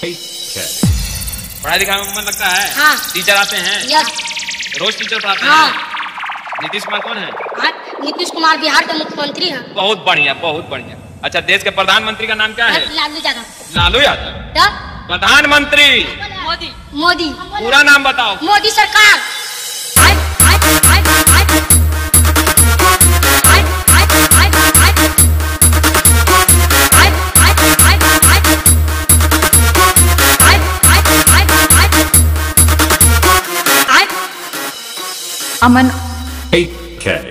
पढ़ाई लिखाई में मन लगता है? हाँ। टीचर आते हैं? यस। रोज टीचर पढ़ाते हाँ। हैं? नीतीश कुमार कौन है? हाँ, नीतीश कुमार बिहार के मुख्यमंत्री हैं। बहुत बढ़िया, बहुत बढ़िया। अच्छा, देश के प्रधानमंत्री का नाम क्या है? लालू यादव। लालू यादव? तो? प्रधानमंत्री मोदी। मोदी। पूरा नाम बताओ। मोदी सरकार। Aman. AK.